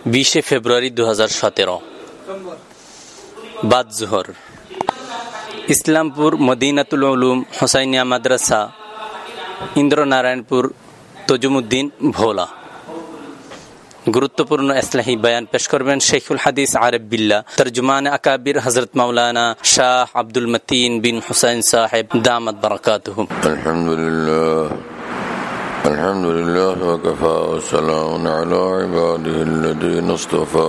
20 ফেব্রুয়ারি 2017 বাদ জোহর, ইসলামপুর মদিনাতুল উলুম হোসাইনিয়া মাদ্রাসা, ইন্দ্রনারায়ণপুর, তজুমুদ্দিন, ভোলা। গুরুত্বপূর্ণ ইসলাহি বয়ান পেশ করবেন শেখুল হাদিস আরিফ বিল্লাহ, তরজুমান আকাবির হযরত মাওলানা শাহ আব্দুল মতিন বিন হুসাইন সাহেব দামাত বারাকাতুহু। আলহামদুলিল্লাহ ওয়া কাফা ওয়া সালামুন আলা ইবাদিহিল্লাযীনা ইসতাফা,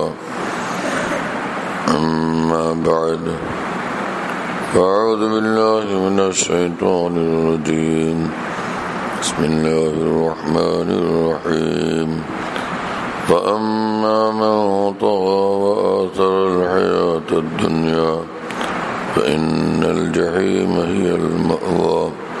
আম্মা বা'দ, আউযু বিল্লাহি মিনাশ শাইতানির রাজীম, বিসমিল্লাহির রাহমানির রাহিম। فأما من طغى وآثر الحياة الدنيا فإن الجحيم هي المأوى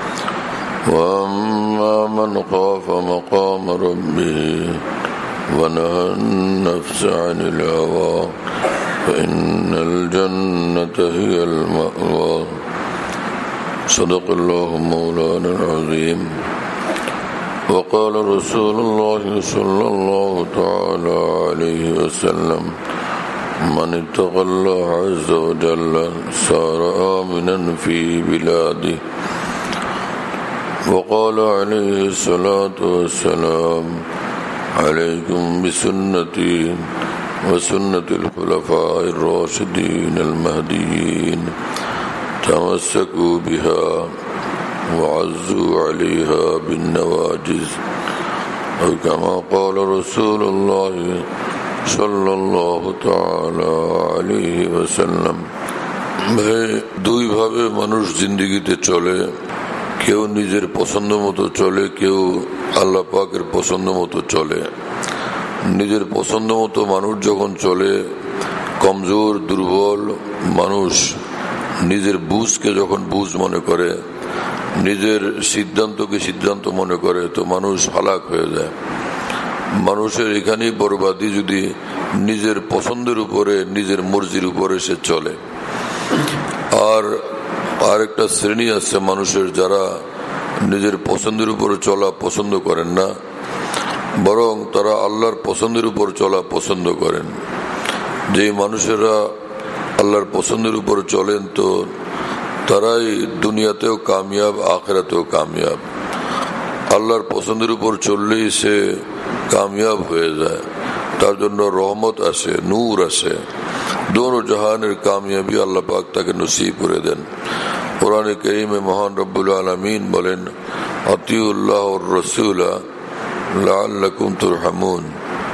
وأما من خاف مقام ربه ونهى النفس عن الهوى فإن الجنة هي المأوى. صدق الله مولانا العظيم. وقال رسول الله صلى الله تعالى عليه وسلم من اتقى الله عز وجل صار آمنا في بلاده. وقال عليه الصلاة والسلام عليكم بسنتي وسنة الخلفاء الراشدين المهديين تمسكوا بها وعزوا عليها بالنواجذ أو كما قال رسول الله صلى الله تعالى عليه وسلم. দুই ভাবে মানুষ জিন্দেগিতে চলে, কেউ নিজের পছন্দ মতো চলে, কেউ আল্লাহ পাকের পছন্দ মতো চলে। নিজের পছন্দ মতো মানুষ যখন চলে, কমজোর দুর্বল মানুষ নিজের বুঝকে যখন বুঝ মনে করে, নিজের সিদ্ধান্তকে সিদ্ধান্ত মনে করে, তো মানুষ হালাক হয়ে যায়। মানুষের এখানেই বরবাদি যদি নিজের পছন্দের উপরে, নিজের মর্জির উপরে সে চলে। আর একটা শ্রেণী আছে মানুষের, যারা নিজের পছন্দের উপরে চলা পছন্দ করেন না, বরং তারা আল্লাহর পছন্দের উপর চলা পছন্দ করেন। যে মানুষেরা আল্লাহর পছন্দের উপর চলেন, তো তারাই দুনিয়াতেও কামিয়াব, আখিরাতেও কামিয়াব। আল্লাহর পছন্দের উপর চললেই সে কামিয়াব হয়ে যায়, তার জন্য রহমত আসে, নূর আসে, দোনো জাহানের কামিয়াবি আল্লাহ পাক তাকে নসিব করে দেন। কোরআনে কারীমে মহান রব্বুল আলামিন বলেন, আতিউল্লাহ ওয়ার রাসূলা লাআল্লাকুম তুরহামুন।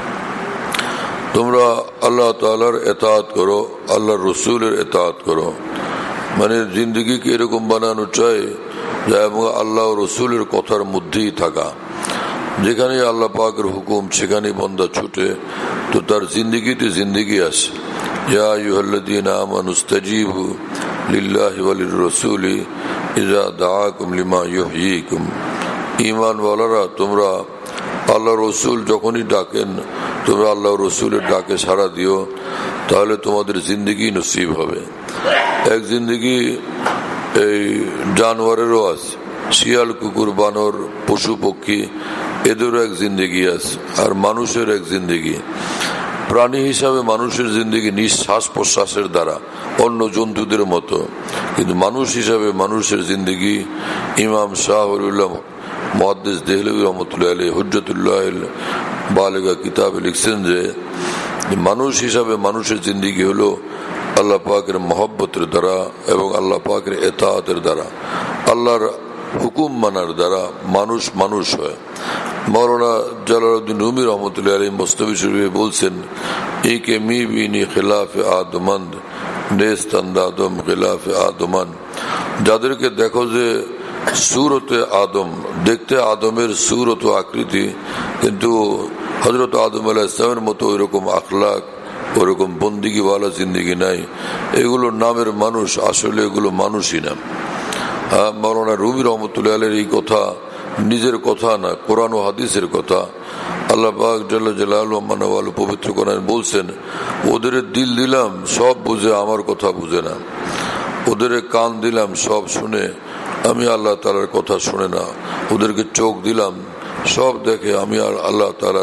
তোমরা আল্লাহ তাআলার ইতাআত করো, আল্লাহর রাসূলের ইতাআত করো। মানে জিন্দগিকে এরকম বানানো চাই যে এবং আল্লাহ ও রসুলের কথার মধ্যেই থাকা। যেখানে আল্লাহ পাকের হুকুম সেখানে বান্দা ছুটে, তো তার জিন্দগিতে জিন্দগি আসে। ইয়া আইয়ুহাল্লাযীনা আমানু ইসতাজীবু লিল্লাহি ওয়া লির-রাসূলি ইযা দাআকুম লিমা ইউহয়িকুম। ঈমানওয়ালারা, তোমরা আল্লাহ রসুল যখনই ডাকেন, তোমরা আল্লাহ রসুলের ডাকে সাড়া দিও, তাহলে তোমাদের জিন্দগি নসিব হবে। এক জিন্দগি এই জানোয়ারেরও আছে, শিয়াল, কুকুর, বানর, পশু পক্ষী, এদেরও এক জিন্দগি আছে। আর মানুষের এক জিন্দগি, প্রাণী হিসাবে মানুষের জিন্দগি নিঃশ্বাস প্রশ্বাসের দ্বারা অন্য জন্তুদের মতো, কিন্তু মানুষ হিসাবে মানুষের জিন্দগি, ইমাম শাহ ওলিউল্লাহ মুহাদ্দিস দেহলভী রহমতুল্লাহ আলাইহি হুজ্জাতুল্লাহ বালিগা কিতাবে লিখছেন যে মানুষ হিসাবে মানুষের জিন্দগি হলো আল্লাহ পাকের মহব্বতের দ্বারা এবং আল্লাহ পাকের ইতাআতের দ্বারা, আল্লাহর হুকুম মানার দ্বারা মানুষ মানুষ হয়। মৌলানা জালালউদ্দিন রুমি রহমতুল্লাহ আলাইহি মুসনবী শরীফে বলছেন, একে মি বিনি খিলাফে আদমন্দ নেস্তান্দাদম খিলাফে আদমান। যাদেরকে দেখো যে সুরতে আদম, দেখতে আদমের সুরত আকৃতি, কিন্তু হযরত আদম আলাইহিস সালামের মতো ওইরকম আখলাক, ওরকম বন্দিগিওয়ালা জিন্দিগি নাই, এগুলো নামের মানুষ, আসলে এগুলো মানুষই না। মৌলানা রুমি রহমতুল্লাহ আলাইহির এই কথা নিজের কথা না, কোরআন ও হাদিসের কথা। আল্লাহ পাক জাল্লা জালালুহু মানাওয়ালু পবিত্র কোরআনে বলছেন, ওদের দিল দিলাম সব বুঝে, আমার কথা বুঝে না। ওদের কান দিলাম সব শুনে, আমি আল্লাহ তাআলার কথা শুনে না। ওদেরকে চোখ দিলাম সব দেখে, আমি আল্লাহ তাআলার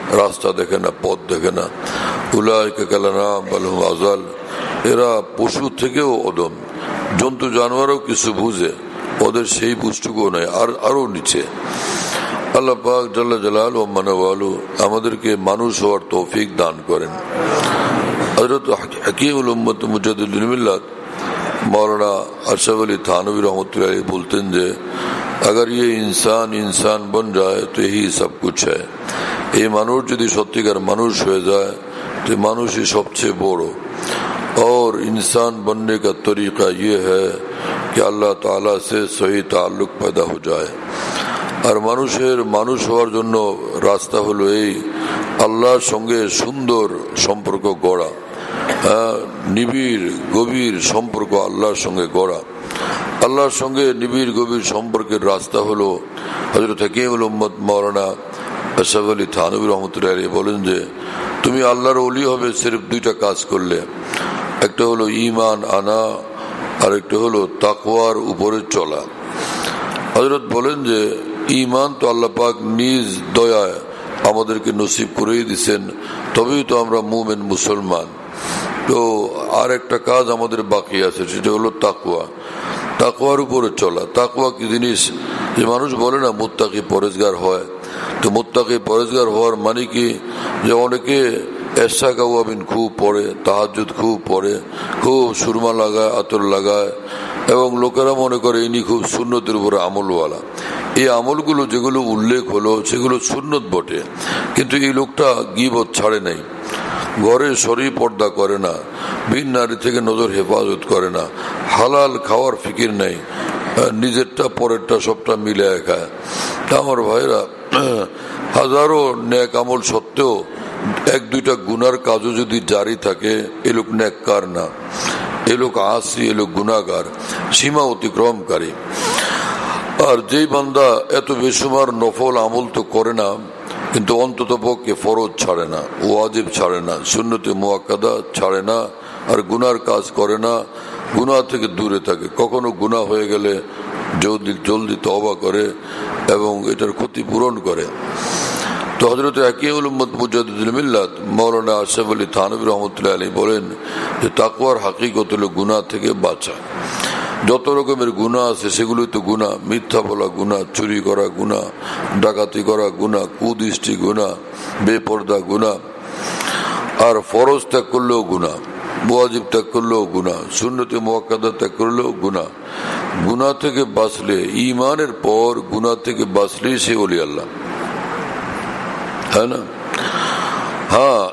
রাস্তা দেখে না, পথ দেখে না। উলাইকা কালানাম বাল হুম আযাল, এরা পশু থেকেও অদম, জন্তু জানোয়ারও কিছু বুঝে, ওদের সেই বুঝটুকু নয়, আরো নিচে। আল্লাহ পাক জাল্লা জালালু ওয়া মানওয়ালু আমাদেরকে মানুষ হওয়ার তৌফিক দান করেন। হযরত হাকিমুল উম্মত মুজাদ্দিদুল মিল্লাত मौलाना अशरफ अली थानवी रहमतुल्लाह अलैह बोलते हैं जे अगर ये इंसान बन जाए तो यही सब कुछ है। ये मानुष यदि सत्यकार मानुष हो जाए तो मानुष ही सबसे बड़ो। और इंसान बनने का तरीका ये है कि अल्लाह ताला से सही ताल्लुक पैदा हो जाए। और মানুষ হওয়ার জন্য রাস্তা হলো এই আল্লাহর সঙ্গে সুন্দর সম্পর্ক গড়া, নিবিড় গভীর সম্পর্ক আল্লাহর সঙ্গে গড়া। আল্লাহর সঙ্গে নিবিড় গভীর সম্পর্কের রাস্তা হলো হযরত হাকিমুল উম্মত মাওলানা আশরাফ আলী থানভী রহমতুল্লাহ আলাইহি বলেন যে তুমি আল্লাহর ওলি হবে সির্ফ দুইটা কাজ করলে, একটা হলো ঈমান আনা আর একটা হলো তাকওয়ার উপরে চলা। হযরত বলেন যে ঈমান তো আল্লাহ পাক নিজ দয়ায় আমাদেরকে নসিব করেই দিয়েছেন, তবেই তো আমরা মুমিন মুসলমান। তো আর একটা কাজ আমাদের বাকি আছে, সেটা হলো তাকওয়া, তাকওয়ার উপরে চলা। তাকওয়া কি জিনিস? যে মানুষ বলে না মুত্তাকি পরেজগার হয়, তো মুত্তাকি পরেজগার হওয়ার মানে কি? যে অনেকে এশা কাওয়াবিন খুব পড়ে, তাহাজ্জুদ খুব পড়ে, খুব সুরমা লাগায়, আতর লাগায়, এবং লোকেরা মনে করে ইনি খুব সুন্নতের উপরে আমলওয়ালা। এই আমলগুলো যেগুলো উল্লেখ হলো সেগুলো সুন্নত বটে, কিন্তু এই লোকটা গীবত ছাড়ে নাই, ঘরে শরী পর্দা করে না, ভিন নারী থেকে নজর হেফাজত করে না, হালাল খাওয়ার ফিকির নাই, নিজেরটা পরেরটা সবটা মিলে খায়। আমার ভাইরা, হাজারো নেক আমল সত্ত্বেও এক দুইটা গুনার কাজও যদি জারি থাকে, এ লোক নেককার না, এ লোক আসি, এ লোক গুনাহগার, সীমা অতিক্রমকারী। আর যেই বান্দা এত বেসুমার নফল আমল তো করে না, কিন্তু অন্তত পক্ষে ফরজ ছাড়ে না, ওয়াজিব ছাড়ে না, সুন্নতে মুআক্কাদা ছাড়ে না, আর গুনার কাজ করে না, গুনাহ থেকে দূরে থাকে, কখনো গুনাহ হয়ে গেলে জলদি তওবা করে এবং এটার ক্ষতিপূরণ করে। তো হযরত হাকিমুল উম্মত মুজাদ্দিদুল মিল্লাত মাওলানা আশরাফ আলী থানভী রহমতুল্লাহ আলাইহি বলেন যে তাকওয়ার হাকিকত হলো গুনাহ থেকে বাঁচা। যত রকমের গুনাহ আছে সেগুলোই তো গুনাহ, মিথ্যা বলা গুনাহ, চুরি করা গুনাহ, ডাকাতি করা গুনাহ, কুদৃষ্টি গুনাহ, বেপরদা গুনাহ। আর ফরজ ত্যাগ করলেও গুনাহ, ওয়াজিব ত্যাগ করলেও গুনাহ, সুন্নতে মুআক্কাদা ত্যাগ করলেও গুনাহ। গুনাহ থেকে বাঁচলে, ঈমানের পর গুনাহ থেকে বাঁচলেই সে ওলি আল্লাহ, হ্যাঁ না? হ্যাঁ।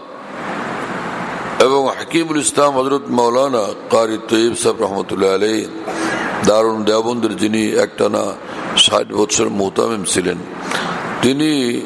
এবং হাকিমুল ইসলাম হযরত মাওলানা কারি তৈয়ব সাহেব রহমতুল্লাহ আলাইহি দারুন দেওবন্দের, যিনি একটানা 60 বছর মুহতামিম ছিলেন, তিনি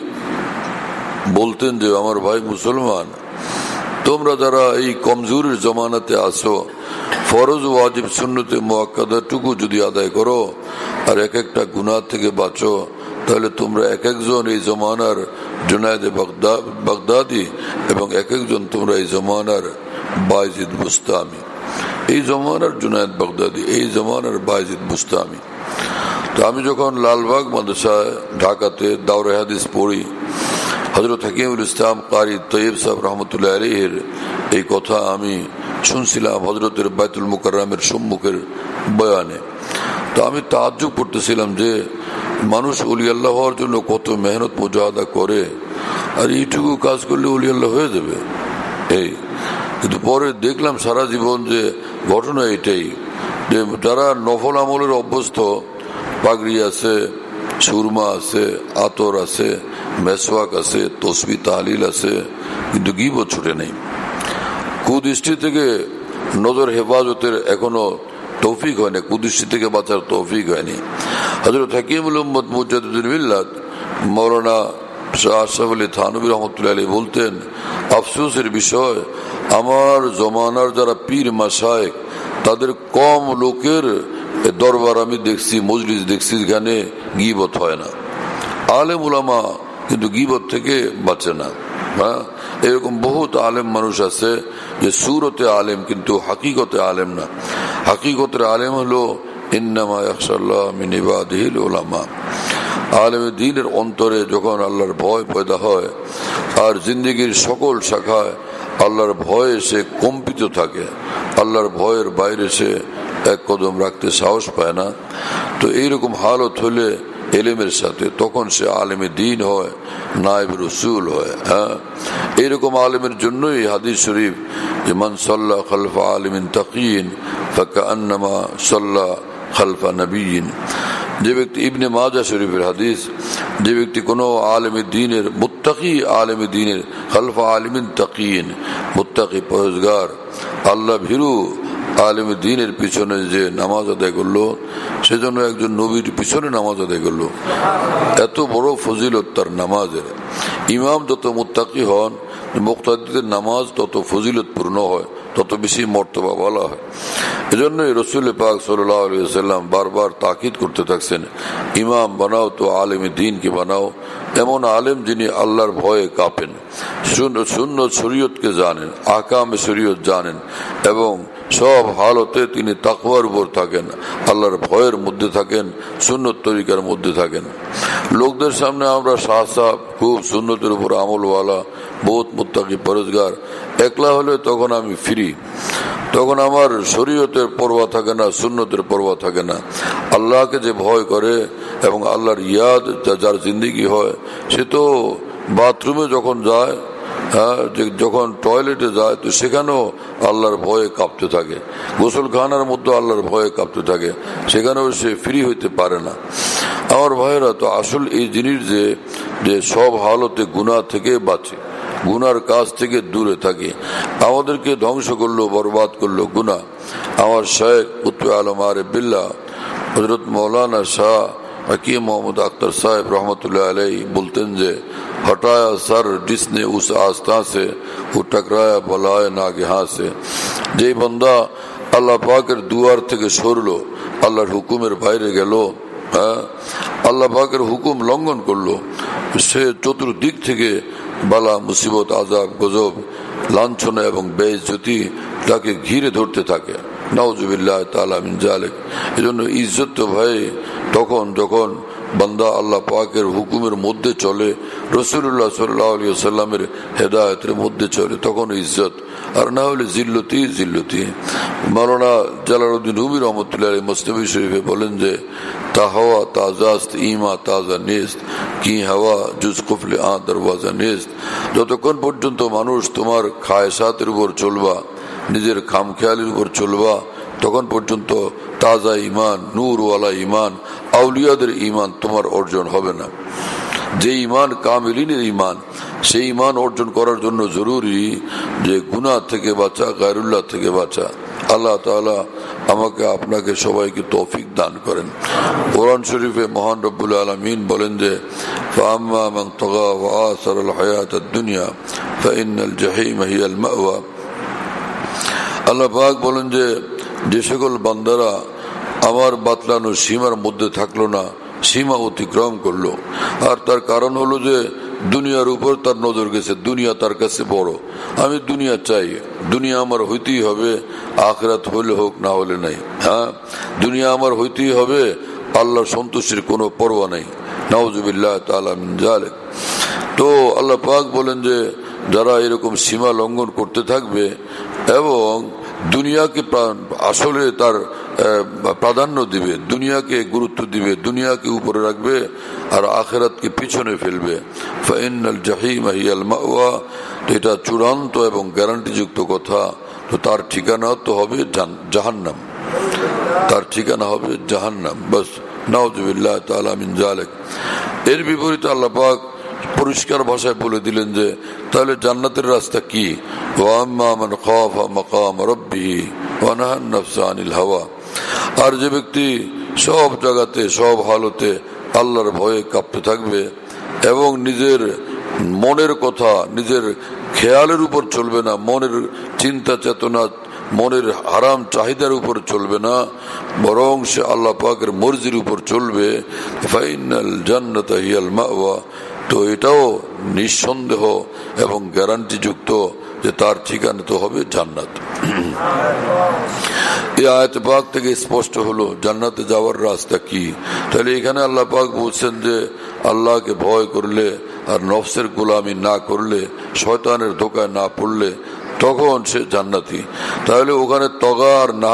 বলতেন যে আমার ভাই মুসলমান, তোমরা যারা এই কমজোরির জমানাতে আসো, ফরজ ওয়াজিব সুন্নতে মুআক্কাদা টুকু যদি আদায় করো আর এক একটা গুনাহ থেকে বাঁচো, তাহলে তোমরা এক একজন এই জমানার জুনায়েদে বাগদাদি এবং এক একজন তোমরা এই জমানার বায়জিদ বুস্তামি, এই জমানার জুনায়েদ বাগদাদি, এই জমানার বায়জিদ বুস্তামি। তো আমি যখন লালবাগ মাদ্রাসায় ঢাকাতে দাওরে হাদিস পড়ি, হযরত হাকিমুল ইসলাম কারি তৈয়ব সাহেব রহমতুল্লাহ আলাইহির এই কথা আমি শুনছিলাম হযরতের বাইতুল মুকাররমের সম্মুখের বয়ানে। তো আমি তাজ্জুব করতেছিলাম যে মানুষ ওলি আল্লাহ হওয়ার জন্য কত মেহনত মুজাহাদা করে, আর এইটুকু কাজ করলে ওলি আল্লাহ হয়ে যাবে এই। কিন্তু পরে দেখলাম সারা জীবন যে ঘটনা এটাই, যে যারা নফল আমলের অভ্যস্ত, পাগড়ি আছে, সুরমা আছে, আতর আছে, মেসওয়াক আছে, তসবিহ তাহলিল আছে, কিন্তু গীবত ছুটে নেই, কুদৃষ্টি থেকে নজর হেফাজতের এখনো তৌফিক হয়নি, কুদৃষ্টি থেকে বাঁচার তৌফিক হয়নি। হযরত হাকিমুল উম্মত মুজাদ্দিদুল মিল্লাত মাওলানা আশরাফ আলী থানভী রহমতুল্লাহ আলাইহি বলতেন, আফসোসের বিষয় আমার জমানার যারা পীর মাশায়েখ, তাদের কম লোকের দরবার আমি দেখছি, মজলিস দেখছি, যেখানে গীবত হয় না। আলেম উলামা কিন্তু গীবত থেকে বাঁচে না। হ্যাঁ, এরকম বহুত আলেম মানুষ আছে যে সুরতে আলেম কিন্তু হাকিকতে আলেম না। হাকিকতের আলেম হলো ইন্নামা ইয়াখশাল্লাহ মিন ইবাদিহিল উলামা। আলেমে দ্বীনের অন্তরে যখন আল্লাহর ভয় পয়দা হয় আর জিন্দেগির সকল শাখায় আল্লাহর ভয়ে সে কম্পিত থাকে, আল্লাহর ভয়ের বাইরে সে এক কদম রাখতে সাহস পায় না, তো এইরকম হালত হলে এলেমের সাথে তখন সে আলেমে দ্বীন হয়, নায়েব রসুল হয়। হ্যাঁ, এইরকম আলেমের জন্যই হাদিস শরীফ যে মান সাল্লা খালফা আলিমিন তাকিয়িন ফাকান্নামা সাল্লা খালফা নবিয়্যিন। যে ব্যক্তি, ইবনে মাজাহ শরীফের হাদিস, যে ব্যক্তি কোনো আলেমে দ্বীনের মুত্তাকি আলেমে দ্বীনের খালফা আলিমিন তাকিয়িন, মুত্তাকি পরহেজগার আল্লাহ ভীরু আলেমে দ্বীনের পিছনে যে নামাজ আদায় করলো, সেজন্য একজন নবীর পিছনে নামাজ আদায় করলো। এত বড় ফজিলত তার নামাজের। ইমাম যত মুত্তাকি হন, মুক্তাদিদের নামাজ তত ফজিলত পূর্ণ হয়, তত বেশি মর্তবা বলা হয়। এজন্যই রাসূল পাক সাল্লাল্লাহু আলাইহি ওয়াসাল্লাম বারবার তাকিদ করতে থাকছেন, ইমাম বানাও তো আলেমে দ্বীনকে বানাও, এমন আলেম যিনি আল্লাহর ভয়ে কাঁপেন, সুন্নত শরীয়তকে জানেন, আহকামে শরীয়ত জানেন এবং সব হালতে তিনি তাকওয়ার উপর থাকেন, আল্লাহর ভয়ের মধ্যে থাকেন, সুন্নত তরিকার মধ্যে থাকেন। লোকদের সামনে আমরা শাহ সাহেব, খুব সুন্নতের উপর আমলওয়ালা, বহুত মুত্তাকি পরহেজগার, একলা হলে তখন আমি ফ্রি, তখন আমার শরীয়তের পরোয়া থাকে না, সুন্নতের পরোয়া থাকে না। আল্লাহকে যে ভয় করে এবং আল্লাহর ইয়াদ যার জিন্দেগি হয়, সে তো বাথরুমে যখন যায়, যখন টয়লেটে যায়, তো সেখানেও আল্লাহর ভয়ে কাঁপতে থাকে, গোসলখানার মধ্যে আল্লাহর ভয়ে কাঁপতে থাকে, সেখানেও সে ফ্রি হইতে পারে না। আমার ভাইয়েরা, তো আসল এই জিনিস যে সব হালতে গুনাহ থেকে বাঁচে, গুনার কাজ থেকে দূরে থাকে, আমাদেরকে ধ্বংস করলো, বরবাদ করলো গুনাহ। আমার শেখ কুতুব আলম আরিফ বিল্লাহ হযরত মৌলানা শাহ हकीम मोहम्मद अख्तर साहब रहमतुल्लाह अलैहि बोलतें जे हटाया सर जिसने उस आस्था से वो टकराया बलाए नागहा से। যে বান্দা আল্লাহ পাকের দুয়ার থেকে সরলো, আল্লাহর হুকুমের বাইরে গেল, আল্লাহ পাকের হুকুম লঙ্ঘন করলো, সে চতুর্দিক থেকে বালা মুসিবত, আযাব, গজব, লাঞ্ছনা এবং বেইজ্জতি তাকে ঘিরে ধরতে থাকে। নাউজুবিল্লাহ তাআলা মিন যালিক। এজন্য ইজ্জত তো ভাই তখন যখন বান্দা আল্লাহ পাকের হুকুমের মধ্যে চলে, রাসূলুল্লাহ সাল্লাল্লাহু আলাইহি ওয়াসাল্লামের হেদায়েতের মধ্যে চলে, তখন ইজ্জত, আর না হলে জিল্লতি জিল্লতি। মাওলানা জালালউদ্দিন রুমি রহমতুল্লাহ আলাইহি মসনবী শরীফে বলেন যে তাহওয়া তাজাস্ত ইমা তাজা নেস্ত কি হাওয়া জুজ কুফলে আ দরওয়াজা নেস্ত। যতক্ষণ পর্যন্ত মানুষ তোমার খায়সাতের উপর চলবা, নিজের খামখেয়ালির উপর চলবা, তখন পর্যন্ত তাজা ইমান, নূরওয়ালা ইমান, আউলিয়াদের ইমান তোমার অর্জন হবে না। যে ইমান কামিলিনের ইমান, সেই ইমান অর্জন করার জন্য জরুরি যে গুনাহ থেকে বাঁচা, গায়রুল্লাহ থেকে বাঁচা। আল্লাহ তাআলা আমাকে আপনাকে সবাইকে তৌফিক দান করেন। কোরআন শরীফে মহান রব্বুল আলামিন বলেন যে ফাআম্মা মান তাগা ওয়া আসারাল হায়াতাদ দুনিয়া ফাইন্নাল জাহিম হিয়াল মাওয়া। আল্লাহ পাক বলেন যে সকল বান্দারা আমার বাতলানো সীমার মধ্যে থাকলো না, সীমা অতিক্রম করলো, আর তার কারণ হলো যে দুনিয়ার উপর তার নজর গেছে, দুনিয়া তার কাছে বড়, আমি দুনিয়া চাই, দুনিয়া আমার হইতেই হবে, আখিরাত হইলে হোক না হলে নাই। হ্যাঁ, দুনিয়া আমার হইতেই হবে, আল্লাহর সন্তুষ্টির কোনো পরোয়া নাই। নাউজুবিল্লাহ তাআলা মিন যালিক। তো আল্লাহ পাক বলেন যে যারা এরকম সীমা লঙ্ঘন করতে থাকবে এবং দুনিয়াকে আসলে তার প্রাধান্য দিবে, দুনিয়াকে গুরুত্ব দিবে, দুনিয়াকে উপরে রাখবে আর আখিরাতকে পিছনে ফেলবে, ফাইনাল জাহিম হিয়াল মাওয়া, এটা চূড়ান্ত এবং গ্যারান্টিযুক্ত কথা। তো তার ঠিকানা তো হবে জাহান্নাম, তার ঠিকানা হবে জাহান্নাম। বাস, নাউজুবিল্লাহ তাআলা মিন যালিক। এর বিপরীতে আল্লাহ পাক পরিষ্কার ভাষায় বলে দিলেন যে তাহলে জান্নাতের রাস্তা কি? ওয়া আম্মা মান খাফা মাকাম রাব্বিহি ওয়া নাহা আন-নাফসা আনিল হাওয়া। আর যে ব্যক্তি সব জায়গাতে, সব হালতে আল্লাহর ভয়ে কাঁপতে থাকবে এবং নিজের মনের কথা, নিজের খেয়ালের উপর চলবে না, মনের চিন্তা চেতনা, মনের হারাম চাহিদার উপর চলবে না, বরং সে আল্লাহ পাকের মর্জির উপর চলবে, ফাইনাল জান্নাতা হিয়াল মাওয়া, তো এটাও নিঃসন্দেহ এবং গ্যারান্টি যুক্ত যে তার ঠিকানা তো হবে জান্নাত। এই আয়াত পাক থেকে স্পষ্ট হলো জান্নাতে যাওয়ার রাস্তা কি। তাহলে এখানে আল্লাহ পাক বলছেন যে আল্লাহকে ভয় করলে আর নফসের গোলামি না করলে, শয়তানের ধোকায় না পড়লে তখন সে জান্নাতি। তাহলে ওখানে তগার না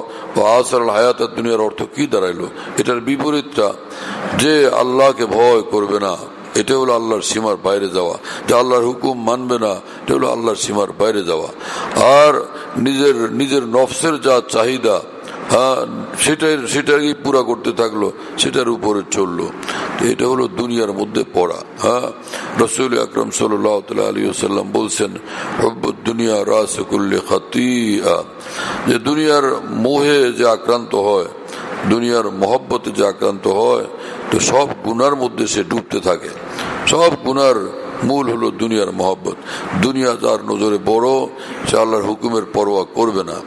আসল হায়াত দুনিয়ার অর্থ কি দাঁড়াইলো? এটার বিপরীতটা যে আল্লাহকে ভয় করবে না, এটা হলো আল্লাহর সীমার বাইরে যাওয়া। যে আল্লাহর হুকুম মানবে না, এটা হলো আল্লাহর সীমার বাইরে যাওয়া। আর নিজের নফসের যা চাহিদা, হ্যাঁ, সেটাই পুরা করতে থাকলো, সেটার উপরে চললো। এটা হলো দুনিয়ার মধ্যে পড়া। হ্যাঁ, রাসূল আকরাম সাল্লাল্লাহু আলাইহি ওয়াসাল্লাম বলছেন, হুব্বুদ দুনিয়া রাস কুল্লি খাতিআ, যে দুনিয়ার মোহে যে আক্রান্ত হয়, দুনিয়ার মহব্বতে যে আক্রান্ত হয়, তো সব গুনার মধ্যে সে ডুবতে থাকে। সব গুনার মূল হলো দুনিয়ার মহব্বত। দুনিয়া যার নজরে বড়, সে আল্লাহর হুকুমের পরোয়া করবে না।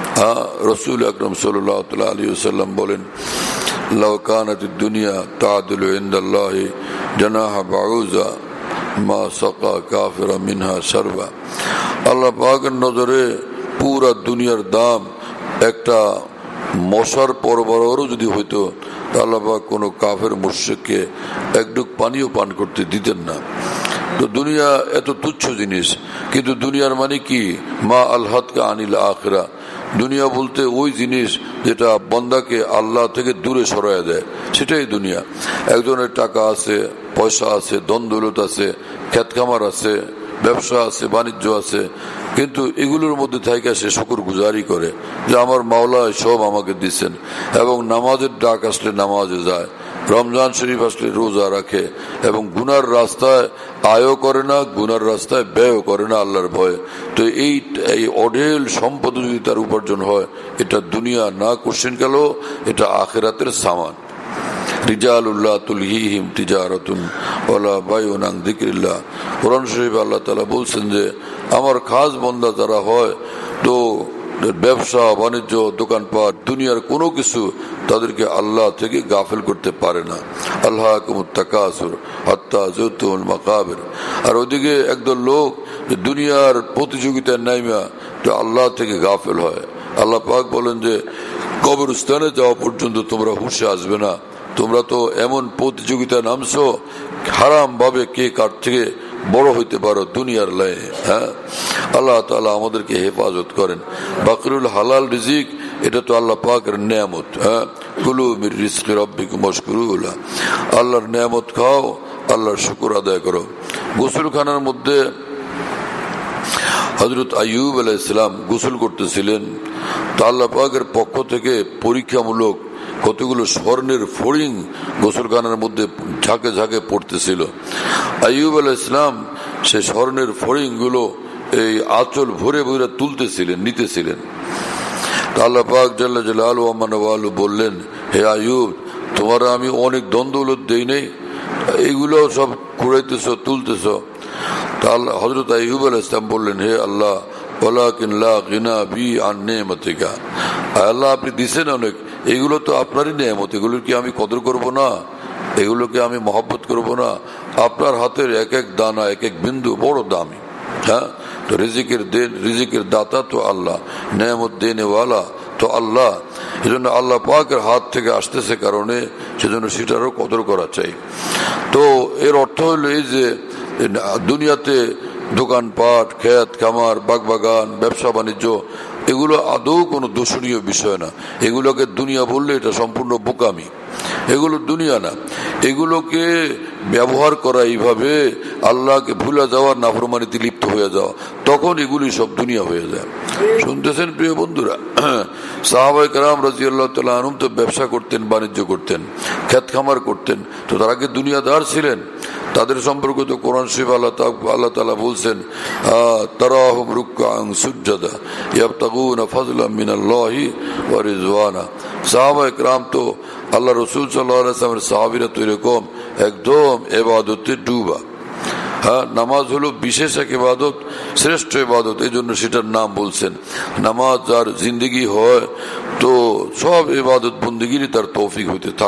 রাসূল আকরাম সাল্লাল্লাহু আলাইহি ওয়াসাল্লাম বলেন, লাউ কানাতিদ দুনিয়া তা'দিলু ইনদাল্লাহি জানাহা বাউযা মা সাকা কাফিরা মিনহা শারবা। আল্লাহ পাকের নজরে পুরা দুনিয়ার দাম একটা মশার পরবরও যদি হইতো, আল্লাহ পাক কোনো কাফের মুশরিককে একটুক পানিও পান করতে দিতেন না। তো দুনিয়া এত তুচ্ছ জিনিস, কিন্তু দুনিয়ার মানে কি? মা আলহাতকা আনিল আখিরা। দুনিয়া বলতে ওই জিনিস যেটা বান্দাকে আল্লাহ থেকে দূরে সরাইয়া দেয়, সেটাই দুনিয়া। একজনের টাকা আছে, পয়সা আছে, ধন দৌলত আছে, ক্ষেত খামার আছে, ব্যবসা আছে, বাণিজ্য আছে, কিন্তু এগুলোর মধ্যে থেকে সে শুকর গুজারি করে যে আমার মাওলা সব আমাকে দিচ্ছেন, এবং নামাজের ডাক আসলে নামাজে যায়, রমজান শরীফ আসলে রোজা রাখে, এবং গুনার রাস্তায় আয়ও করে না, গুনার রাস্তায় ব্যয়ও করে না আল্লাহর ভয়ে। তো এই অঢেল সম্পদ যদি তার উপার্জন হয়, এটা দুনিয়া না কোশ্চেন গেল, এটা আখিরাতের সামান। রিজালুল্লাহ তুলহিহিম তিজারাতুন ওয়ালা বাইউন আন যিকরিল্লাহ। কোরআন শরীফে আল্লাহ তাআলা বলছেন যে আমার খাস বান্দা যারা হয়, তো ব্যবসা বাণিজ্য দোকানপাট দুনিয়ার কোনো কিছু তাদেরকে আল্লাহ থেকে গাফেল করতে পারে না। আল্লাহকুমুত তাকাসুর হাত্তা যুরতুমুল মাকাবির। আর ওইদিকে একদল লোক দুনিয়ার প্রতিযোগিতার নাইমা তো আল্লাহ থেকে গাফেল হয়। আল্লাহ পাক বলেন যে কবরস্থানে যাওয়া পর্যন্ত তোমরা হুঁশে আসবে না। তোমরা তো এমন প্রতিযোগিতা নামছো, হারাম ভাবে কে কার থেকে বড় হইতে পারো দুনিয়ার লাইনে। হ্যাঁ, আল্লাহ তাআলা আমাদেরকে হেফাজত করেন। বাকরুল হালাল রিজিক, এটা তো আল্লাহ পাকের নিয়ামত। হ্যাঁ, কুলু মির রিজকি রাব্বিকুম ওয়াশকুরুহু। আল্লাহর নিয়ামত খাও, আল্লাহর শুকর আদায় করো। গোসলখানার মধ্যে হযরত আইয়ুব আলাইহিস সালাম গোসল করতেছিলেন, তো আল্লাহ পাকের পক্ষ থেকে পরীক্ষামূলক কতগুলো স্বর্ণের ফড়িং গোসলখানার মধ্যে ঝাঁকে ঝাঁকে পড়তেছিল। আইয়ুব আলাইহিস সালাম সেই স্বর্ণের ফড়িং গুলো এই আঁচল ভরে ভরে তুলতেছিলেন, নিতেছিলেন। আল্লাহ পাক জাল্লা জালালুহু ওয়া মানওয়ালু বললেন, হে আইয়ুব, তোমার আমি অনেক ধন দৌলত দেই নাই, এইগুলো সব কুড়াইতেছ, তুলতেছ। তা হযরত আইয়ুব আলাইহিস সালাম বললেন, হে আল্লাহ, ওয়ালাকিন লা গিনা বি আন নি'মাতিকা। আল্লাহ, আপনি দিছেন অনেক, এগুলো তো আপনারই নিয়ামত, এগুলোর কি আমি কদর করব না? এগুলোকে আমি মহব্বত করব না? আপনার হাতের এক এক দানা, এক এক বিন্দু বড় দামি। হ্যাঁ, তো রিজিকের দাতা তো আল্লাহ, নিয়ামত দেনেওয়ালা তো আল্লাহ। এজন্য আল্লাহ পাকের হাত থেকে আসতেছে কারণে সেজন্য সেটারও কদর করা চাই। তো এর অর্থ হলো এই যে দুনিয়াতে দোকানপাট, ক্ষেত খামার, বাগবাগান, ব্যবসা বাণিজ্য, এগুলো আদৌ কোনো দোষণীয় বিষয় না। এগুলোকে দুনিয়া বললে এটা সম্পূর্ণ বোকামি। এগুলো দুনিয়া না, এগুলোকে ব্যবহার করা এইভাবে আল্লাহকে ভুলে যাওয়া, নাফরমানিতে লিপ্ত হয়ে যাওয়া, তখন এগুলি সব দুনিয়া হয়ে যায়। শুনতেছেন প্রিয় বন্ধুরা? সাহাবায়ে কেরাম রাদিয়াল্লাহু তাআলা আনহুম তো ব্যবসা করতেন, বাণিজ্য করতেন, ক্ষেত খামার করতেন, তো তারা কি দুনিয়াদার ছিলেন? তাদের সম্পর্কে তো কোরআন শরীফে আল্লাহ তাআলা বলছেন, তারাহুম রুকআন সুজদা ইয়াবতাগুনা ফাজলাম মিনাল্লাহি ওয়া রিজওয়ানা। সাহাবায়ে কেরাম তো আল্লাহ রাসূল সাল্লাল্লাহু আলাইহি ওয়াসাল্লামের সাহাবীরা তো এরকম একদম ইবাদতে ডুবা। হ্যাঁ, নামাজ হলো বিশেষ এক ইবাদত, শ্রেষ্ঠ ইবাদত, এই জন্য সেটার নাম বলছেন। নামাজ যার জিন্দেগি হয়, তো সব ইবাদত বন্দেগিরই তার তৌফিক হইতে থাকে।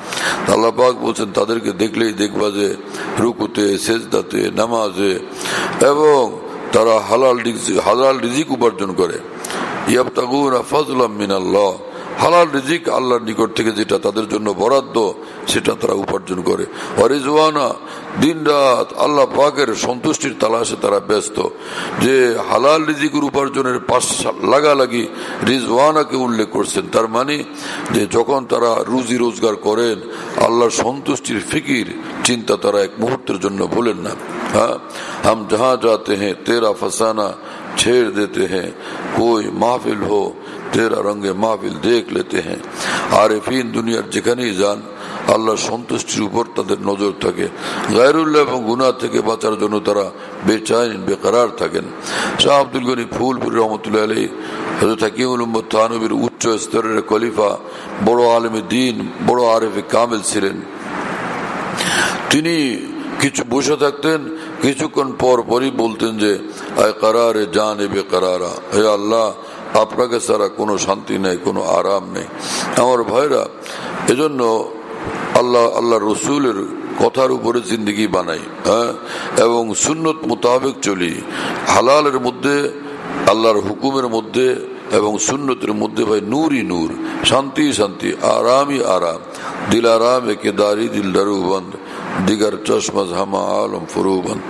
আল্লাহ পাক বলছেন তাদেরকে দেখলেই দেখবা যে রুকুতে, সেজদাতে, নামাজে এবং তারা হালাল রিজিক উপার্জন করে। ইয়াবতাগুনা ফাজলাম মিনাল্লাহ, হালাল রিজিক আল্লাহর নিকট থেকে যেটা তাদের জন্য বরাদ্দ সেটা তারা উপার্জন করে। রিজওয়ানা, দিন রাত আল্লাহ পাকের সন্তুষ্টির তালাশে তারা ব্যস্ত। যে হালাল রিজিকের উপার্জনের পাশ লাগালাগি রিজওয়ানাকে উল্লেখ করছেন, তার মানে যে যখন তারা রুজি রোজগার করেন আল্লাহর সন্তুষ্টির ফিকির চিন্তা তারা এক মুহূর্তের জন্য ভুলেন না। হ্যাঁ, হাম জহাঁ যাতে হ্যাঁ তেরা ফসানা छेड़ देते हैं, कोई महफिल हो तेरा रंगे महफिल देख लेते हैं। আরেফিন দুনিয়ার যেখানেই যান আল্লাহর সন্তুষ্টির উপর তাদের নজর থাকে। গায়রুল্লাহ এবং গুনাহ থেকে বাঁচার জন্য তারা বেচैन বেকরার থাকেন। শাহ আব্দুল গনি ফুলপুরি রহমতুল্লাহ আলাইহি হযরত হাকিমুল উম্মত থানবীর উচ্চ স্তরের খলিফা, বড় আলেমে দ্বীন, বড় আরেফে কামিল ছিলেন। তিনি কিছু বসে থাকতেন, কিছুক্ষণ পর পরই বলতেন যে আয় কারারে জানে বেকরারা, হে আল্লাহ আপনাকে ছাড়া কোনো শান্তি নেই, কোনো আরাম নেই। আমার ভাইরা, এজন্য আল্লাহ রসুলের কথার উপরে জিন্দগি বানাই, হ্যাঁ, এবং সুন্নত মোতাবেক চলি। হালালের মধ্যে, আল্লাহর হুকুমের মধ্যে এবং সুন্নতের মধ্যে ভাই নূরই নূর, শান্তি শান্তি, আরামই আরাম। দিল আরাম একে দারি দিল দারুবন্দ, দিগার চশমা হামা আলম ফুরুবন্দ।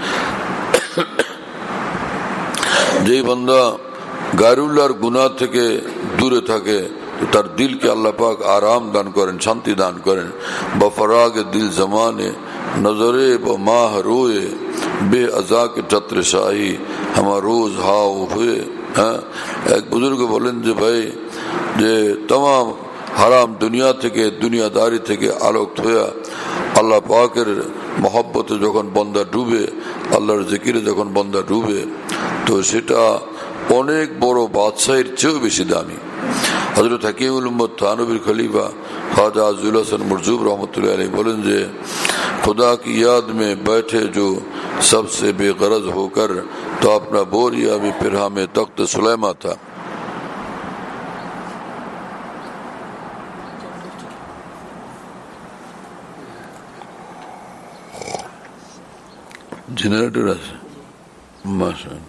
যেই বান্দা গায়রুল্লাহর গুনাহ থেকে দূরে থাকে তার দিলকে আল্লাহ পাক আরাম দান করেন, শান্তি দান করেন। বফরাগে দিল জমানে নজরে ব মাহ রোয়ে বে আজা কে চত্র শাহী হামার রোজ হাও হুয়ে। হ্যাঁ, এক বুজুর্গ বলেন যে ভাই, যে तमाम হারাম দুনিয়া থেকে, দুনিয়াদারি থেকে আলোক হয়ে আল্লাহ পাকের মহব্বতে যখন বন্দা ডুবে, আল্লাহর জিকিরে যখন বন্দা ডুবে, তো সেটা অনেক বড় বাদশাহের চেয়েও বেশি দামি। হযরত হাকিমুল উম্মত থানবীর খলিফা ख्वाजा अज़ीज़ुल हसन मरज़ूब रहमतुल्लाह अलैह बोलें जे खुदा की याद में बैठे जो सबसे बेगरज होकर, तो अपना बोरिया भी पिरहा में तख्त सुलेमा था। जनरेटर আছে মাশাআল্লাহ।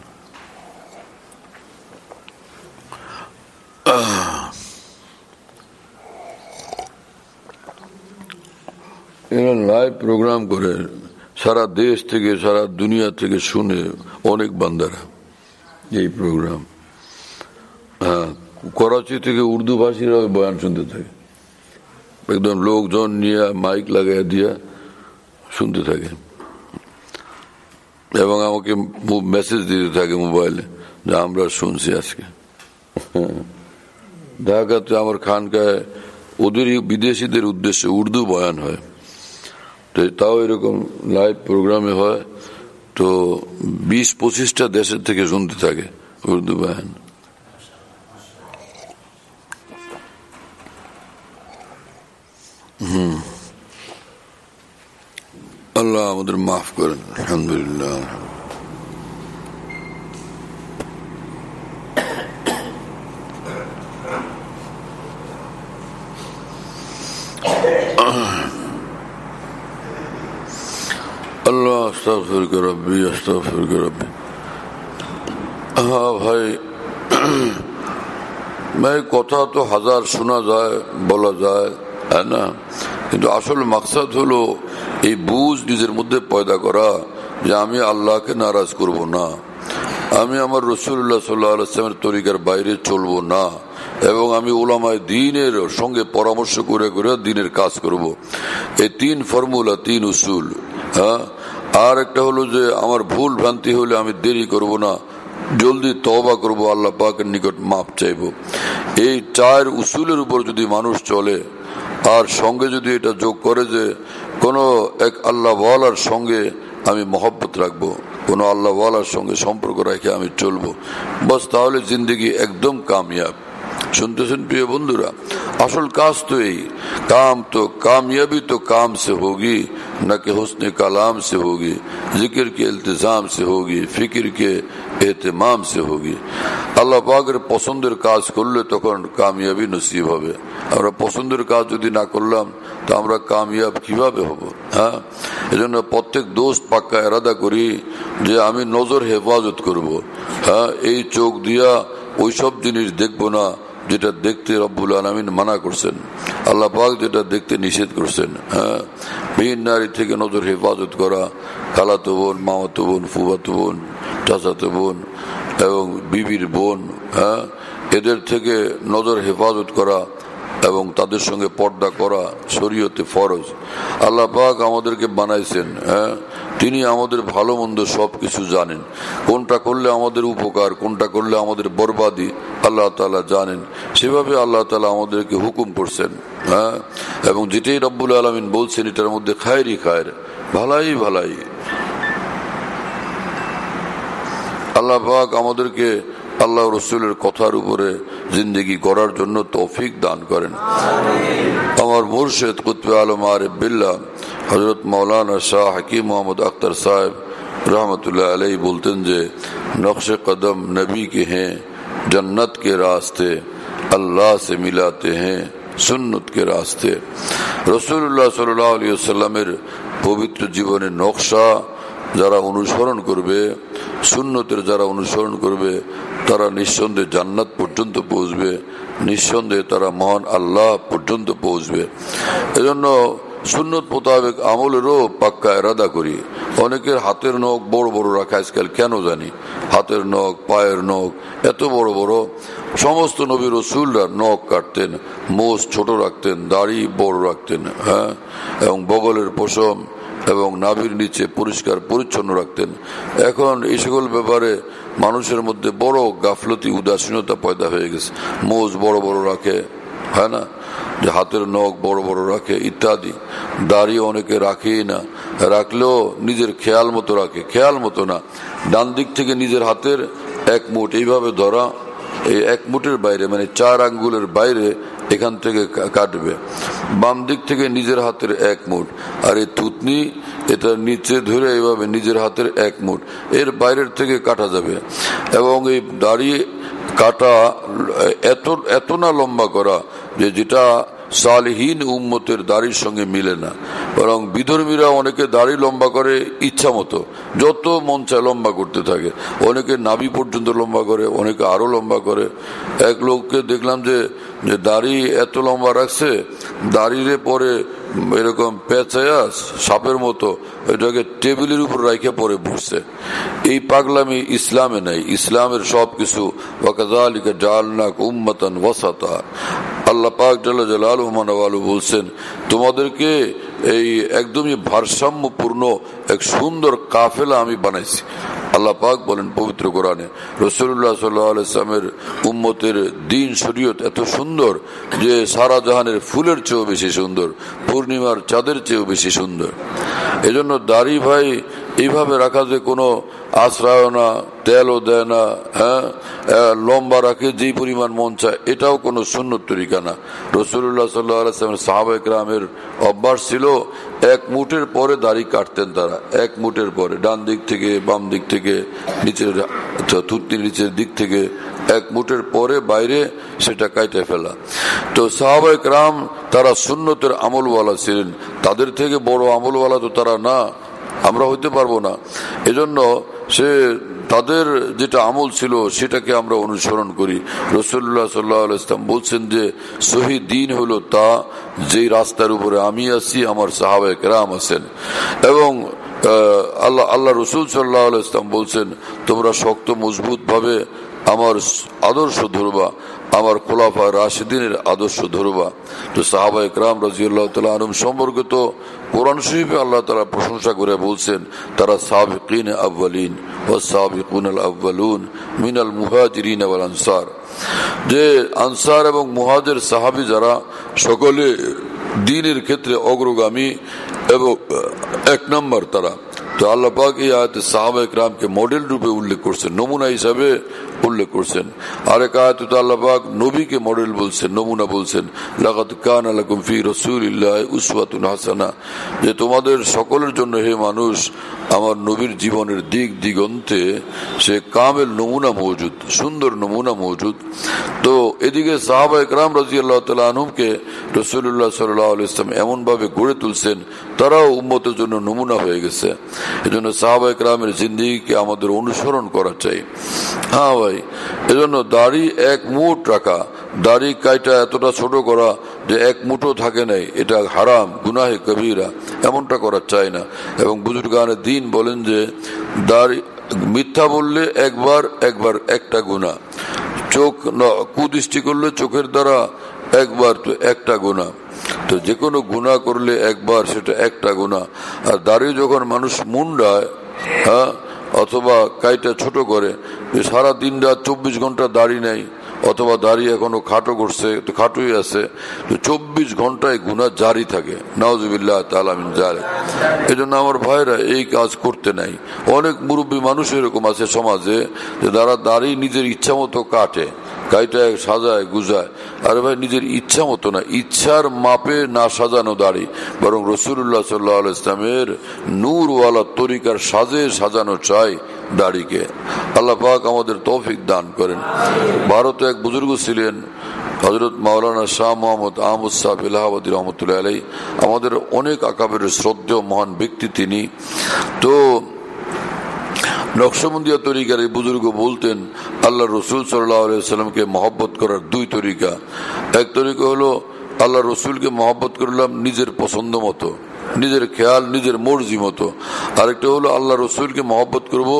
এরা লাইভ প্রোগ্রাম করে সারা দেশ থেকে, সারা দুনিয়া থেকে শুনে অনেক বান্দারা এই প্রোগ্রাম। করাচি থেকে উর্দু ভাষীরা বয়ান শুনতে থাকে, একদম লোকজন নিয়ে মাইক লাগাই দিয়ে শুনতে থাকে এবং আমাকে মেসেজ দিতে থাকে মোবাইলে যে আমরা শুনছি আজকে। ঢাকাতে আমার খানকায় ওদেরই বিদেশিদের উদ্দেশ্যে উর্দু বয়ান হয়, তো তাও এরকম লাইভ প্রোগ্রামে হয়, তো 20-25টা দেশের থেকে শুনতে থাকে উর্দু বয়ান। আল্লাহ আমাদের মাফ করেন, আলহামদুলিল্লাহ। अल्लाह अस्तगफिरुक रब्बी अस्तगफिरुक रब्बी। हाँ भाई, मैं কথা তো হাজার শোনা যায়, বলা যায়, है ना, কিন্তু আসল মাকসাদ হলো এই বুঝ নিজের মধ্যে পয়দা করা যে আমি আল্লাহকে নারাজ করব না, আমি আমার রাসূলুল্লাহ সাল্লাল্লাহু আলাইহি ওয়াসাল্লামের তরিকার বাইরে চলবো না, এবং আমি উলামায়ে দ্বীনের সঙ্গে পরামর্শ করে করে দ্বীনের কাজ করব। এই 3 ফর্মুলা, 3 উসুল। হ্যাঁ, আর একটা হলো যে আমার ভুল ভ্রান্তি হলে আমি দেরি করব না, জলদি তওবা করব, আল্লাহ পাকের নিকট মাপ চাইব। এই 4 উসুলের উপর যদি মানুষ চলে, আর সঙ্গে যদি এটা যোগ করে যে কোন এক আল্লাহ ওয়ালার সঙ্গে আমি মহব্বত রাখবো, কোন আল্লাহ ওয়ালার সঙ্গে সম্পর্ক রেখে আমি চলবো, বস, তাহলে জিন্দগি একদম কামিয়াব। শুনতেছেন প্রিয় বন্ধুরা, আসল কাজ তো এই কাম, তো কামিয়াবি তো কাম সে হোগি, न कि हुस्न कलाम से होगी, जिक्र के इल्तिजाम से होगी, फिक्र के एहतिमाम से होगी। আল্লাহ পাকের পছন্দের কাজ করলে তখন কামিয়াবি নসিব হবে। আমরা পছন্দের কাজ যদি না করলাম তা আমরা কামিয়াব কিভাবে হব? হ্যাঁ, এজন্য প্রত্যেক দোস্ত পাক্কা ইরাদা করি যে আমি নজর হেফাজত করব। হ্যাঁ, এই চোখ দিয়া ওইসব জিনিস দেখবো না যেটা দেখতে রব্বুল আলামিন মানা করছেন, আল্লাহ পাক যেটা দেখতে নিষেধ করছেন। হ্যাঁ, ভিন নারী থেকে নজর হেফাজত করা, খালাতো বোন, মামাতো বোন, ফুফাতো বোন, চাচাতো বোন এবং বিবির বোন, হ্যাঁ, এদের থেকে নজর হেফাজত করা এবং তাদের সঙ্গে পর্দা করা শরীয়তে ফরজ। আল্লাহ পাক আমাদেরকে বানাইছেন, হ্যাঁ, তিনি আমাদের ভালো মন্দ সবকিছু জানেন। কোনটা করলে আমাদের উপকার, কোনটা করলে আমাদের বরবাদি আল্লাহ তাআলা জানেন। সেভাবে আল্লাহ তাআলা আমাদেরকে হুকুম করছেন। হ্যাঁ, এবং যেটাই রব্বুল আলামিন বলছেন এটার মধ্যে খায়রই খায়ের, ভালাই ভালাই। আল্লাহ পাক আমাদেরকে আল্লাহ রসুলের কথার উপরে জিন্দেগি করার জন্য তৌফিক দান করেন। আমার মুর্শিদ কুতবে আলম আরিফ বিল্লাহ হযরত মাওলানা শাহ হাকিম মোহাম্মদ আখতার সাহেব रहमतुल्लाह अलैहि बोलते हैं जे नक्शे कदम नबी के हैं, जन्नत के रास्ते अल्लाह से मिलाते हैं सुन्नत के रास्ते। रसूलुल्लाह सल्लल्लाहु अलैहि वसल्लमेर पवित्र जीवনের নকশা যারা অনুসরণ করবে, সুন্নতের যারা অনুসরণ করবে তারা নিঃসন্দেহে জান্নাত পর্যন্ত পৌঁছবে, নিঃসন্দেহে তারা মহান আল্লাহ পর্যন্ত পৌঁছবে। এজন্য সুন্নত মোতাবেক আমলেরও পাক্কা ইরাদা করি। অনেকের হাতের নখ বড় বড় রাখা আজকাল কেন জানি, হাতের নখ, পায়ের নখ এত বড় বড়। সমস্ত নবী রাসূলরা নখ কাটতেন, মোষ ছোট রাখতেন, দাড়ি বড় রাখতেন, হ্যাঁ, এবং বগলের পশম এবং নাভির নিচে পরিষ্কার পরিচ্ছন্ন রাখতেন। এখন এই সকল ব্যাপারে মানুষের মধ্যে বড় গাফলতি, উদাসীনতা পয়দা হয়ে গেছে। মোষ বড় বড় রাখে, হ্যাঁ না, যে হাতের নখ বড় বড় রাখে ইত্যাদি। দাড়ি অনেকে রাখেই না, রাখলেও নিজের খেয়াল মতো রাখে, খেয়াল মতো না। ডান দিক থেকে নিজের হাতের এক মুঠ এইভাবে ধরা, এই এক মুঠের বাইরে মানে 4 আঙ্গুলের বাইরে এখান থেকে কাটবে। বাম দিক থেকে নিজের হাতের এক মুঠ, আর এই থুতনি এটা নিচে ধরে এইভাবে নিজের হাতের এক মুঠ, এর বাইরের থেকে কাটা যাবে। এবং এই দাড়ি কাটা এত না লম্বা করা যে যেটা সালেহীন উম্মতের দাড়ির সঙ্গে মিলে না। বরং বিধর্মীরা অনেকে দাড়ি লম্বা করে ইচ্ছা মতো, যত মন চায় লম্বা করতে থাকে। অনেকে নাভি পর্যন্ত লম্বা করে, অনেকে আরো লম্বা করে। এক লোককে দেখলাম যে দাড়ি এত লম্বা রাখছে, দাড়িরে পরে এরকম পেঁচায়া সাপের মতো এটাকে টেবিলের উপর রাখে পরে বসছে। এই পাগলামি ইসলামে নাই। ইসলামের সবকিছু ওয়াকাযালিকা জাআলনাকুম উম্মাতান ওয়াসাতা। আল্লাহ পাক জাল্লা জালালুহু বলছেন তোমাদেরকে এই একদমই ভারসাম্যপূর্ণ এক সুন্দর কাফেলা আমি বানাইছি। আল্লাহ পাক বলেন পবিত্র কোরআনে, রাসূলুল্লাহ সাল্লাল্লাহু আলাইহি ওয়াসাল্লামের উম্মতের দ্বীন শরীয়ত এত সুন্দর যে সারা জাহানের ফুলের চেয়েও বেশি সুন্দর, পূর্ণিমার চাঁদের চেয়েও বেশি সুন্দর। এজন্য দাড়ি ভাই এইভাবে রাখা যে কোনো আশ্রয় না, তেলও দেয় না, হ্যাঁ, লম্বা রাখে যেই পরিমাণ মন চায়, এটাও কোনো সুন্নত তরিকা না। রাসূলুল্লাহ সাল্লাল্লাহু আলাইহি ওয়াসাল্লামের সাহাবায়ে কেরামের অভ্যাস ছিল এক মুঠের পরে দাড়ি কাটতেন তারা, এক মুঠের পরে, ডান দিক থেকে বাম দিক থেকে নিচের থুতনির নিচের দিক থেকে এক মুঠের পরে বাইরে সেটা কাটে ফেলা। তো সাহাবায়ে কেরাম তারা সুন্নতের আমলওয়ালা ছিলেন, তাদের থেকে বড় আমলওয়ালা তো তারা না, আমরা হইতে পারবো না। এজন্য সে তাদের যেটা আমল ছিল সেটাকে আমরা অনুসরণ করি। রাসূলুল্লাহ সাল্লাল্লাহু আলাইহি ওয়াসাল্লাম বলছেন যে সহি দ্বীন হলো তা যেই রাস্তার উপরে আমি আছি, আমার সাহাবায়ে কেরাম আছেন। এবং আল্লাহ রাসূল সাল্লাল্লাহু আলাইহি ওয়াসাল্লাম বলছেন তোমরা শক্ত মজবুত ভাবে আমার আদর্শ ধরবা, আমার খোলাফা রাশিদিনের আদর্শ ধরবা। তো সাহাবায়ে কেরাম রাদিয়াল্লাহু তাআলা আনহুম সম্পর্কে তো কোরআন শরীফে আল্লাহ তাআলা প্রশংসা করে বলছেন তারা সাবিকিন আউয়ালিন ওয়াস সাবিকুনাল আউয়ালুন মিনাল মুহাজিরিন ওয়াল আনসার, যে আনসার এবং মুহাজির সাহাবী যারা সকলে দ্বীনের ক্ষেত্রে অগ্রগামী এবং এক নম্বর তারা। তো আল্লাহ পাক এই আয়াতে সাহাবা ইকরামকে মডেল রূপে উল্লেখ করছেন, নমুনা হিসাবে উল্লেখ করছেন। আরেক আয়াতে তো আল্লাহ পাক নবীকে মডেল বলছেন, নমুনা বলছেন, লাকাদ কানা লাকুম ফি রাসূলিল্লাহি উসওয়াতুন হাসানা, যে তোমাদের সকলের জন্য হে মানুষ আমার নবীর জীবনের দিক দিগন্তে সে কামেল নমুনা মজুদ, সুন্দর নমুনা মজুদ। তো এদিকে সাহাবা ইকরাম রাদিয়াল্লাহু তাআলা আনহুমকে রাসূলুল্লাহ সাল্লাল্লাহু আলাইহি ওয়াসাল্লাম এমন ভাবে গড়ে তুলছেন, তারাও উম্মতের জন্য নমুনা হয়ে গেছে। এজন্য সাহাবা ইকরামের জিন্দেগিকে আমাদের অনুসরণ করা চাই। হ্যাঁ ভাই, এজন্য দাড়ি এক মুঠ রাখা, দাড়ি কাইটা এতটা ছোট করা যে এক মুঠো থাকে নাই, এটা হারাম, গুনাহে কবিরা, এমনটা করা চাই না। এবং বুজুর্গানে দ্বীন বলেন যে দাড়ি মিথ্যা বললে একবার একটা গুনাহ, চোখ কুদৃষ্টি করলে চোখের দ্বারা একবার তো একটা গুনাহ, তো যে কোনো গুনাহ করলে একবার সেটা একটা গুনাহ। আর দাড়ি যখন মানুষ মুন্ডায়, হ্যাঁ, অথবা কাইটা ছোট করে, সারা দিন রাত 24 ঘন্টা দাড়ি নেই, অথবা দাড়ি এখনো খাটো করছে, তো খাটোই আছে, তো 24 ঘন্টায় গুনাহ জারি থাকে। নাউজুবিল্লাহ তাআলা মিন যালিক। এজন্য আমার ভাইরা এই কাজ করতে নাই। অনেক মুরব্বী মানুষ এরকম আছে সমাজে, যে যারা দাড়ি নিজের ইচ্ছা মতো কাটে, গাইটায় সাজায় গুজায়। আরে ভাই, নিজের ইচ্ছা মতো না, ইচ্ছার মাপে না সাজানো দাড়ি, বরং রাসূলুল্লাহ সাল্লাল্লাহু আলাইহি ওয়াসাল্লামের নূরওয়ালা তরিকার সাজে সাজানো চাই দাড়িকে। আল্লাহ পাক আমাদের তৌফিক দান করেন। ভারতে এক বুজুর্গ ছিলেন হযরত মাওলানা শাহ মোহাম্মদ আহমদ সাহেব এলাহাবাদী রহমতুল্লাহ আলাইহি, আমাদের অনেক আকাবের শ্রদ্ধেয় মহান ব্যক্তি তিনি। তো নকশবন্দিয়া তরিকার এই বুজুর্গ বলতেন, আল্লাহ রসুল সাল্লাল্লাহু আলাইহি ওয়াসাল্লামকে মহব্বত করার দুই তরিকা। এক তরিকা হলো আল্লাহ রসুলকে মহব্বত করলাম নিজের পছন্দ মতো, নিজের খেয়াল, নিজের মর্জি মতো। আরেকটা হলো আল্লাহ রসুলকে মহব্বত করবো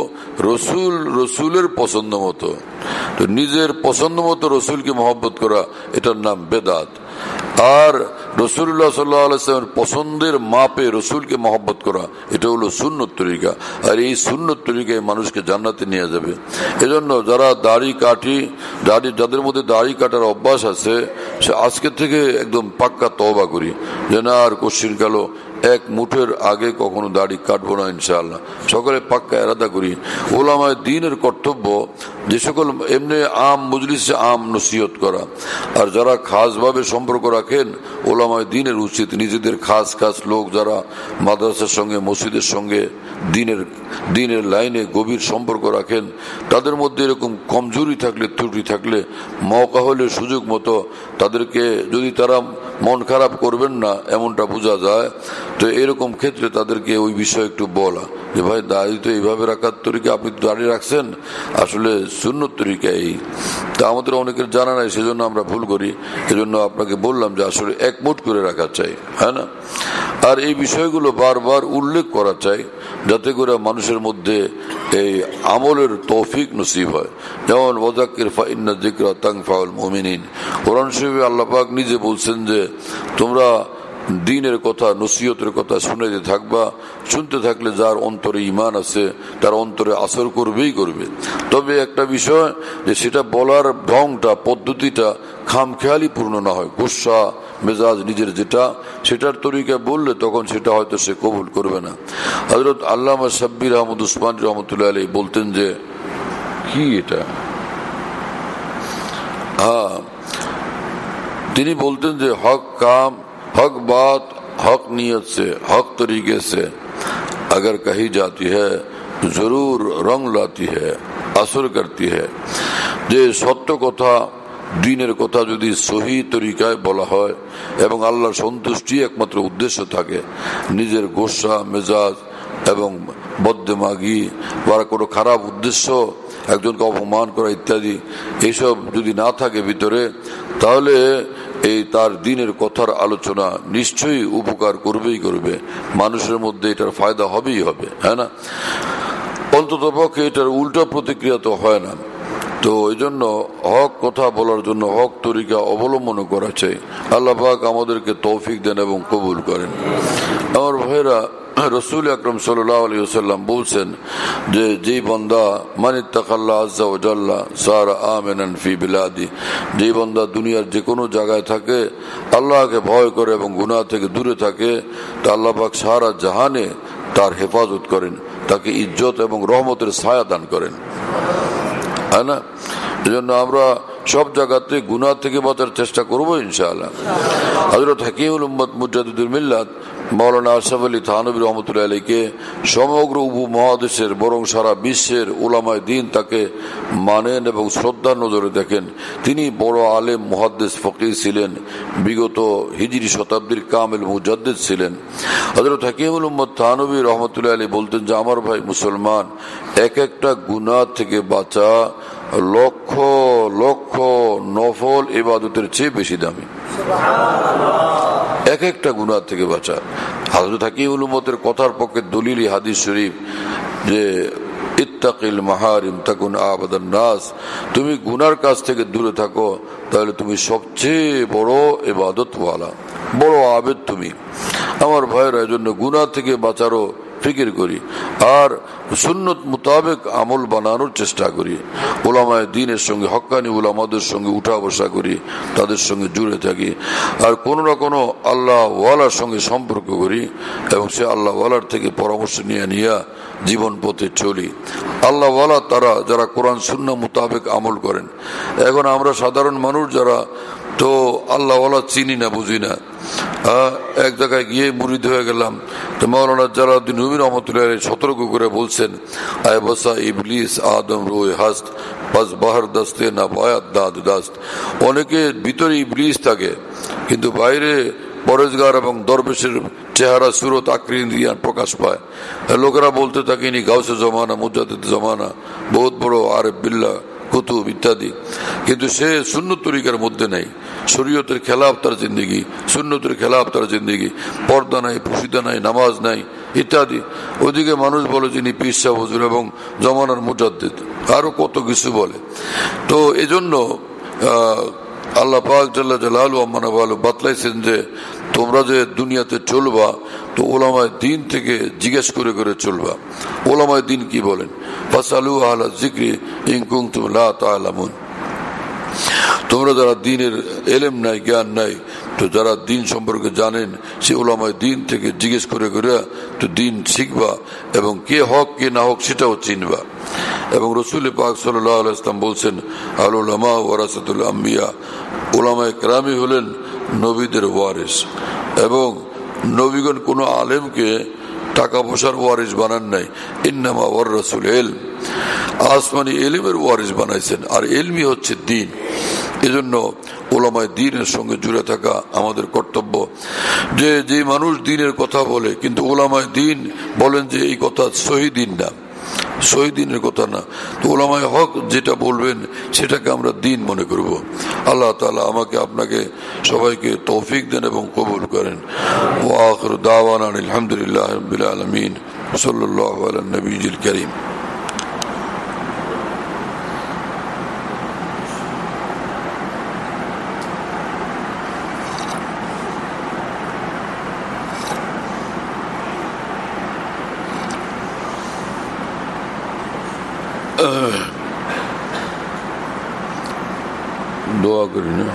রসুলের পছন্দ মতো। তো নিজের পছন্দ মতো রসুলকে মহব্বত করা, এটার নাম বেদাত। আর রাসূলুল্লাহ সাল্লাল্লাহু আলাইহি ওয়াসাল্লামের পছন্দের মাপে রসুলকে মহব্বত করা, এটা হলো সুন্নত তরিকা। আর এই সুন্নত তরিকায় মানুষকে জান্নাতে নিয়ে যাবে। এজন্য যারা দাড়ি কাটি, যাদের মধ্যে দাড়ি কাটার অভ্যাস আছে, সে আজকে থেকে একদম পাক্কা তওবা করি যে না আর কোশ্চিন কালো এক মুঠের আগে কখনো দাড়ি কাটবো না ইনশাআল্লাহ। সকলে পাক্কা এরাদা করি। ওলামায়ে দ্বীনের কর্তব্য যে সকল এমনি আম মজলিসে আম নসিহত করা, আর যারা খাস ভাবে সম্পর্ক রাখেন ওলামায়ে দ্বীনের উচিত নিজেদের খাস খাস লোক যারা মাদ্রাসার সঙ্গে মসজিদের সঙ্গে দ্বীনের লাইনে গভীর সম্পর্ক রাখেন, তাদের মধ্যে এরকম কমজোরি থাকলে, ত্রুটি থাকলে, মওকা হলে সুযোগ মতো তাদেরকে, যদি তারা মন খারাপ করবেন না এমনটা বোঝা যায়, তো এরকম ক্ষেত্রে তাদেরকে ওই বিষয়ে একটু বলা যে ভাই দাড়ি তো এইভাবে রাখার তরিকা, আপনি তো দাড়ি রাখছেন, আসলে সুন্নত তরিকা এই। তা আমাদের অনেকের জানা নাই, সেজন্য আমরা ভুল করি। এজন্য আপনাকে বললাম যে আসলে একমুঠ করে রাখা চাই, হ্যাঁ না? আর এই বিষয়গুলো বারবার উল্লেখ করা চাই, যাতে করে মানুষের মধ্যে এই আমলের তৌফিক নসিব হয়। যেমন ওয়াযাক্কির ফাইন্না যিকরা তানফাউল মুমিনিন, কোরআন শরীফে আল্লাহ পাক নিজে বলছেন যে তোমরা দ্বীনের কথা, নসিহতের কথা শুনে থাকবা, শুনতে থাকলে যার অন্তরে ঈমান আছে তার অন্তরে আসর করবেই করবে। তবে একটা বিষয় যে সেটা বলার ঢংটা, পদ্ধতিটা খামখেয়ালি পূর্ণ না হয়, গুসা মেজাজ নিজের যেটা সেটার তরিকা বললে তখন সেটা হয়তো সে কবুল করবে না। হযরত আল্লামা শাব্বির আহমদ উসমানী রহমতুল্লাহ আলাইহি বলতেন যে কি এটা, হ্যাঁ, তিনি বলতেন যে হক কাম, हक बात हक नीयत से, हक तरीके से अगर कही जाती है जरूर रंग लाती है, असर करती है। যে সত্য কথা, দ্বীনের কথা যদি সহি তরিকায় বলা হয় এবং আল্লাহর সন্তুষ্টি একমাত্র উদ্দেশ্য থাকে, নিজের গোসা মেজাজ এবং বদদিমাগি বা কোনো খারাপ উদ্দেশ্য, একজনকে অপমান করা ইত্যাদি এইসব যদি না থাকে ভিতরে, তাহলে এই তার দ্বীনের কথার আলোচনা নিশ্চয়ই উপকার করবেই করবে, মানুষের মধ্যে এটার ফায়দা হবেই হবে, হ্যাঁ না? অন্তত পক্ষে এটার উল্টা প্রতিক্রিয়া তো হয় না। তো এই জন্য হক কথা বলার জন্য হক তরিকা অবলম্বন করা চাই। আল্লাহ পাক আমাদেরকে তৌফিক দেন এবং কবুল করেন। আমার ভাইরা, রাসূল আকরাম সাল্লাল্লাহু আলাইহি ওয়াসাল্লাম বলছেন যে যেই বান্দা মানিত্তাকাল্লাহ আযজা ওয়া জাল্লা সারা আমিনান ফি বিলাদি, যেই বান্দা দুনিয়ার যে কোনো জায়গায় থাকে, আল্লাহকে ভয় করে এবং গুনাহ থেকে দূরে থাকে, তা আল্লাহ পাক সারা জাহানে তার হেফাজত করেন, তাকে ইজ্জত এবং রহমতের ছায়া দান করেন, তাই না? এজন্য আমরা সব জায়গাতে গুনাহ থেকে বাঁচার চেষ্টা করবো ইনশাআল্লাহ। হযরত হাকিমুল উম্মত মুজাদ্দিদুল মিল্লাত মাওলানা আশরাফ আলী থানভী রহমতুল্লাহ আলাইহিকে সমগ্র উপমহাদেশের বরং সারা বিশ্বের উলামায়ে দ্বীন তাকে মানেন এবং শ্রদ্ধার নজরে দেখেন। তিনি বড় আলেম, মুহাদ্দিস, ফকিহ ছিলেন, বিগত হিজরি শতাব্দীর কামিল মুজাদ্দিদ ছিলেন। হযরত হাকিমুল উম্মত থানভী রহমতুল্লাহ আলাইহি বলতেন যে আমার ভাই মুসলমান, এক একটা গুনাহ থেকে বাঁচা লক্ষ লক্ষ নফল ইবাদতের চেয়ে বেশি দামি। এক একটা গুনাহ থেকে বাঁচা। হযরত হাকিমুল উম্মতের কথার পক্ষে দলিল হাদিস শরীফ যে ইত্তাকিল মাহারিম তাকুন আবাদান নাস, তুমি গুনার কাছ থেকে দূরে থাকো তাহলে তুমি সবচেয়ে বড় ইবাদতওয়ালা, বড় আবেদ তুমি। আমার ভাইয়েরা, এজন্য গুনাহ থেকে বাঁচারও ফিকির করি আর সুন্নত মোতাবেক আমল বানানোর চেষ্টা করি। উলামায়ে দ্বীনের সঙ্গে, হক্কানি উলামাদের সঙ্গে উঠা বসা করি, তাদের সঙ্গে জুড়ে থাকি আর কোনো না কোনো আল্লাহ ওয়ালার সঙ্গে সম্পর্ক করি এবং সে আল্লাহ ওয়ালার থেকে পরামর্শ নিয়ে জীবন পথে চলি। আল্লাহ ওয়ালা তারা যারা কোরআন সুন্নাহ মোতাবেক আমল করেন। এখন আমরা সাধারণ মানুষ যারা তো আল্লাহ ওয়ালা চিনি না, বুঝি না, এক জায়গায় গিয়ে মুরিদ হয়ে গেলাম। তো মাওলানা জালালউদ্দিন রুমি রাহমাতুল্লাহ আলাইহি সতর্ক করে বলছেন, আয় বসা ইবলিস আদম রোয় হাস্ত বাস বাহার দাস্তে না বায়াত দাদ দাস্ত। অনেকের ভিতরে ইবলিস থাকে কিন্তু বাইরে পরেজগার এবং দরবেশের চেহারা, সুরত, আকৃতি প্রকাশ পায়। লোকেরা বলতে থাকে ইনি গাউসে জমানা, মুজাদ্দিদ জমানা, বহুত বড় আরেফ বিল্লাহ, কুতুব ইত্যাদি, কিন্তু সে সুন্নত তরিকার মধ্যে নাই। শরীয়তের খেলাফ তার জিন্দেগি, সুন্নতের খেলাফ তার জিন্দেগি, পর্দা নাই, পুশিদা নাই, নামাজ নাই ইত্যাদি। ওদিকে মানুষ বলে যিনি পীর সাহেব হুজুর এবং জমানার মুজাদ্দিদ, আরো কত কিছু বলে। তো এজন্য আল্লাহ পাক জাল্লা জালালুহু আম্মা নাওয়ালু বাতলাইছেন যে তোমরা যে দুনিয়াতে চলবা তো উলামায়ে দ্বীন থেকে জিজ্ঞেস করে করে চলবা। উলামায়ে দ্বীন কি বলেন? ফাসালু আহলা যিকরি ইন কুনতুম লা তা'লামুন। তোমরা যারা দ্বীনের ইলম নাই, জ্ঞান নাই, তো যারা দ্বীন সম্পর্কে জানেন সে উলামায়ে দ্বীন থেকে জিজ্ঞেস করে করে তো দ্বীন শিখবা এবং কে হক কে না হক সেটাও চিনবা। এবং রাসূল পাক সাল্লাল্লাহু আলাইহি ওয়াসাল্লাম বলছেন, আল উলামা ওয়ারাসাতুল আম্বিয়া, উলামায়ে কেরামই হলেন নবীদের ওয়ারিস। এবং নবীগণ কোনো আলেমকে টাকা পয়সার ওয়ারিস বানান নাই, ইন্নামা ওয়ারাসুল ইলম, আসমানি ইলমের ওয়ারিস বানাইছেন, আর ইলমই হচ্ছে দ্বীন। এজন্য উলামায়ে দ্বীনের সঙ্গে জুড়ে থাকা আমাদের কর্তব্য। যে মানুষ দ্বীনের কথা বলে কিন্তু উলামায়ে দ্বীন বলেন যে এই কথা সহি দ্বীন না, সহি দ্বীনের কথা না, তো উলামায়ে হক যেটা বলবেন সেটাকে আমরা দ্বীন মনে করব। আল্লাহ তাআলা আমাকে আপনাকে সবাইকে তৌফিক দেন এবং কবুল করেন। ওয়া আখিরু দাওয়ানা আলহামদুলিল্লাহি রাব্বিল আলামিন। সাল্লাল্লাহু আলা নবিয়্যিল কারীম। দোয়া করি না।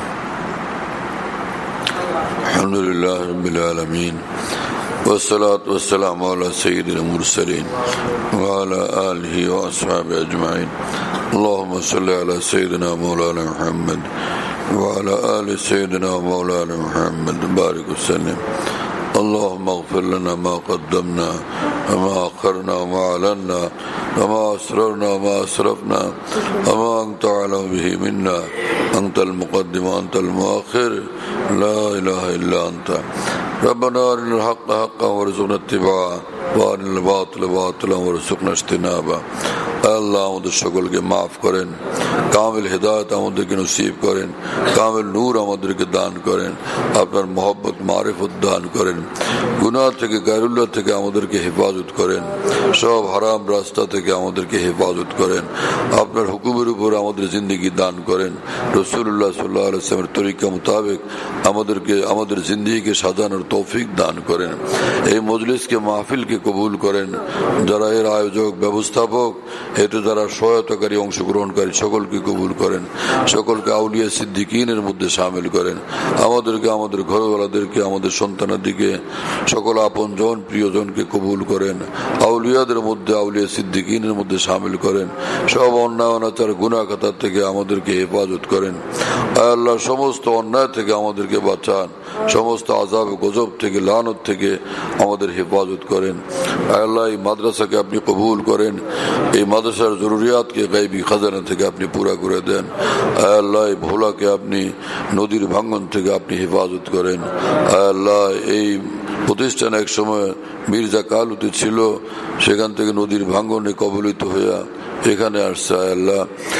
আলহামদুলিল্লাহ রাব্বিল আলামিন ওয়াসসালাতু ওয়াসসালামু আলা সাইয়্যিদিল মুরসালিন ওয়া আলা আলিহি ওয়া আসহাবিহি আজমাইন। আল্লাহুম্মা সাল্লি আলা সাইয়্যিদিনা মাওলানা মুহাম্মদ ওয়া আলা আলি সাইয়্যিদিনা মাওলানা মুহাম্মদ বারিক ওয়া সাল্লিম। اللهم اغفر لنا ما قدمنا وما أخرنا وما أعلنا وما أسررنا وما أسرفنا وما أنت أعلم به منا، أنت المقدم وأنت المؤخر، لا إله إلا أنت. ربنا أرنا الحق حقا وارزقنا اتباعه وأرنا الباطل باطلا وارزقنا اجتنابه. আল্লাহ আমাদের সকলকে মাফ করেন, কামিল হেদায়েত আমাদেরকে নসিব করেন, কামিল নূর আমাদেরকে দান করেন, আপনার মহব্বত মারিফত দান করেন, গুনাহ থেকে গায়রুল্লাহ থেকে আমাদেরকে হেফাজত করেন, সব হারাম রাস্তা থেকে আমাদেরকে হেফাজত করেন, আপনার হুকুমের উপর আমাদের জিন্দেগি দান করেন, রাসূলুল্লাহ সাল্লাল্লাহু আলাইহি ওয়াসাল্লামের তরিকা মোতাবেক আমাদের জিন্দেগিকে সাজানোর তৌফিক দান করেন। এই মজলিসকে মাহফিলকে কবুল করেন। যারা এর আয়োজক, ব্যবস্থাপক, এতে যারা সহায়তাকারী, অংশগ্রহণকারী সকলকে কবুল করেন। সকলকে আউলিয়া সিদ্দিকিনের মধ্যে শামিল করেন। আমাদেরকে, আমাদের ঘরওয়ালাদেরকে, আমাদের সন্তানাদিকে, সকল আপন জন প্রিয়জনকে কবুল করেন। আউলিয়াদের মধ্যে, আউলিয়া সিদ্দিকিনের মধ্যে শামিল করেন। সব অন্যায় অনাচার গুনাহ খাতা থেকে আমাদেরকে হেফাজত করেন। আল্লাহ সমস্ত অন্যায় থেকে আমাদেরকে বাঁচান। সমস্ত আযাব গজব থেকে, লানত থেকে আমাদের হেফাজত করেন। আল্লাহ এই মাদ্রাসাকে আপনি কবুল করেন। এই মাদ্রাসার জরুরিয়াতকে গায়বী খাজানা থেকে আপনি পুরা করে দেন। আল্লাহ এই ভোলাকে আপনি নদীর ভাঙ্গন থেকে আপনি হেফাজত করেন। আল্লাহ এই প্রতিষ্ঠান এক সময় মির্জা কালুতে ছিল, সেখান থেকে নদীর ভাঙ্গনে কবলিত হইয়া এখানে আসছে। আল্লাহ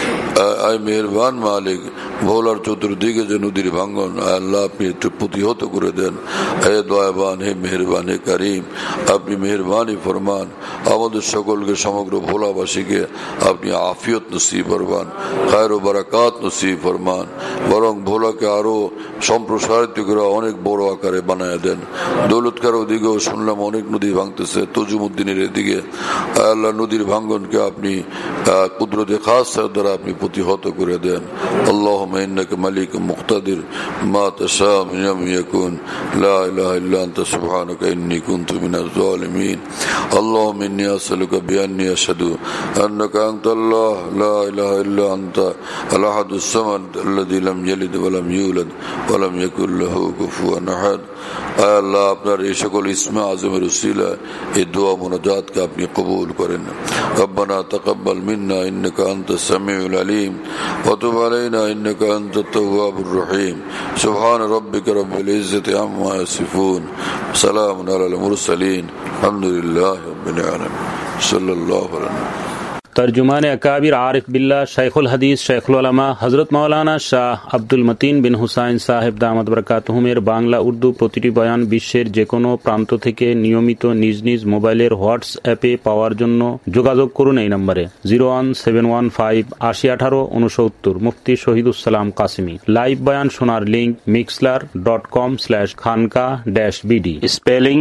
আয় মেহেরবান মালিক, ভোলার চতুর্দিকে যে নদীর ভাঙ্গন, আল্লাহ আপনি একটু প্রতিহত করে দেন। হে দয়াবান, হে মেহেরবান, হে কারিম, আপনি মেহেরবানি ফরমান। আমাদের সকলকে, সমগ্র ভোলাবাসীকে আপনি আফিয়ত নসিব ফরমান, খায়ের ও বারাকাত নসিব ফরমান। বরং ভোলাকে আরো সম্প্রসারিত করে অনেক বড় আকারে বানায় দেন। দৌলতকার ওদিকেও শুনলাম অনেক নদী ভাঙতেছে, তজুমুদ্দিনের এদিকে। আল্লাহ নদীর ভাঙ্গনকে আপনি কুদরতে খাস দ্বারা আপনি প্রতিহত করে দেন। আল্লাহুম্মা ইন্নাকা মালিকুম মুকতাদির মা তাশা মিন ইয়াকুন লা ইলাহা ইল্লা আনতা সুবহানাকা ইন্নী কুনতু মিনাজ জালিমিন। আল্লাহুম্মা ইন্নী আসআলুকা বিআন্নী আশহাদু আন্নাকা আনতাল্লাহ লা ইলাহা ইল্লা আনতা আল আহাদুস সামাদ আল্লাযী লাম ইয়ালিদ ওয়া লাম ইউলাদ ওয়া লাম ইয়াকুল লাহু কুফুয়ান আহাদ। আল্লাহ আপনার এই সকল ইসমে আজমের উসিলা এই দোয়া মুনাজাতকে আপনি কবুল করেন। রব্বানা তাকাব্বাল মিন্না ইন্নাকা আনতাস সামিউল আলিম ওয়া তুব আলাইনা ইন্নাকা আনতাত তাওয়াবুর রহিম। সুবহান রাব্বিকা রাব্বিল ইজ্জাতি আম্মা ইয়াসিফুন, সালামুন আলাল মুরসালিন, আলহামদুলিল্লাহি রাব্বিল আলামিন। সাল্লাল্লাহু আলাইহি। তর্জুমান আকাবির আরিফ বিল্লাহ শাইখুল হাদিস শাইখুল উলামা হযরত মাওলানা শাহ আব্দুল মতিন বিন হুসাইন সাহেব দামাত বরকাতুহুমের বাংলা উর্দু প্রতিটি বয়ান বিশ্বের যে কোনো প্রান্ত থেকে নিয়মিত নিজ নিজ মোবাইলের হোয়াটসঅ্যাপে পাওয়ার জন্য যোগাযোগ করুন এই নম্বরে 01715801869। মুফতি শহীদুসালাম কাসেমি। লাইভ বয়ান শোনার লিংক mixlr.com/khanka-bd, স্পেলিং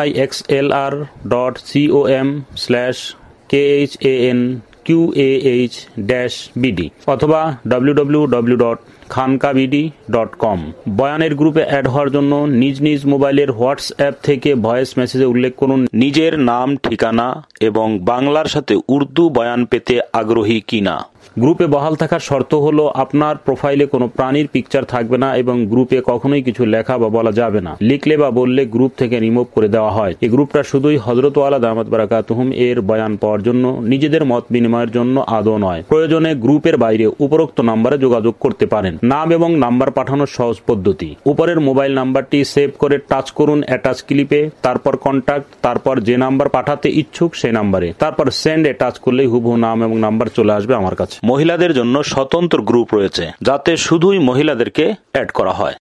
mixlr.com/KHANQAH-BD অথবা www.khankabd.com। বয়ানের গ্রুপে অ্যাড হওয়ার জন্য নিজ নিজ মোবাইলের হোয়াটসঅ্যাপ থেকে ভয়েস মেসেজে উল্লেখ করুন নিজের নাম, ঠিকানা এবং বাংলার সাথে উর্দু বয়ান পেতে আগ্রহী কিনা। গ্রুপে বহাল থাকার শর্ত হলো আপনার প্রোফাইলে কোনো প্রাণীর পিকচার থাকবে না এবং গ্রুপে কখনোই কিছু লেখা বা বলা যাবে না। লিখলে বা বললে গ্রুপ থেকে রিমুভ করে দেওয়া হয়। এই গ্রুপটা শুধুই হযরত ওয়ালা দামাত বারাকাতুহুম এর বয়ান পাওয়ার জন্য, নিজেদের মত বিনিময়ের জন্য আদৌ নয়। প্রয়োজনে গ্রুপের বাইরে উপরোক্ত নাম্বারে যোগাযোগ করতে পারেন। নাম এবং নাম্বার পাঠানোর সহজ পদ্ধতি: উপরের মোবাইল নাম্বারটি সেভ করে টাচ করুন অ্যাটাচ ক্লিপে, তারপর কন্টাক্ট, তারপর যে নাম্বার পাঠাতে ইচ্ছুক সেই নাম্বারে, তারপর সেন্ড এ টাচ করলেই হুবহু নাম এবং নাম্বার চলে আসবে আমার কাছে। মহিলাদের জন্য স্বতন্ত্র গ্রুপ রয়েছে যাতে শুধুই মহিলাদেরকে অ্যাড করা হয়।